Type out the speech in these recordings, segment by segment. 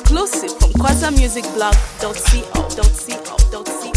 exclusive from kwazamusicblog.co.co.co.co.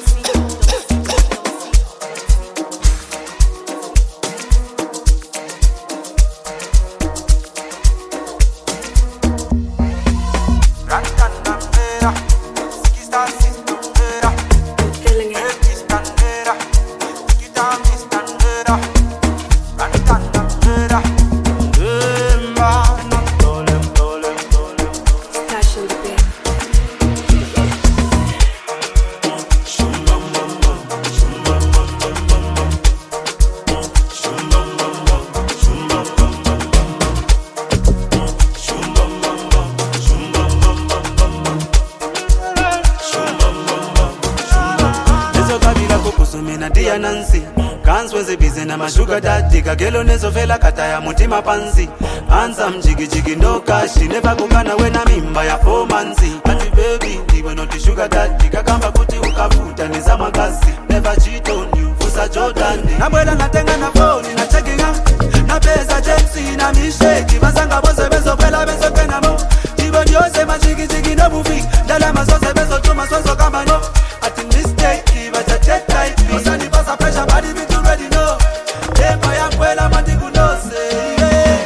Nancy Kans weze busy na mashuga daddy Kagelo nezo fela kata ya mutima panzi Ansa mjigi jigi no cash Never kukana wena mimba ya 4 months Ati baby, ndiwe noti sugar daddy Kakamba kuti ukafuta niza magasi Never cheat on you, fusa Jordan Nabwela natenga na phone, na checking up Na pesa James, na mishake Masanga bose bezo pela bezo kena mo Jibo nyose majigi jigi no movie Dala masose bezo chuma soso kama no Ati mistake, bacha chetai Osani pasa pressure, body be too ready, no Tempo ya kwela, mandiku no say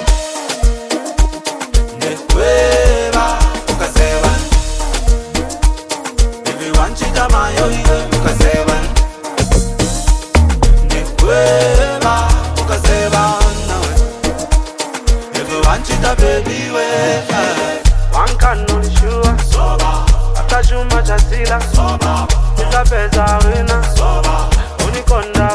Nekweva, ukasewa If you want chita mayo, ukasewa Nekweva, ukasewa If you want chita baby, one can no sure Soba, atajuma chasila Soba Pesa wina Soba Unikonda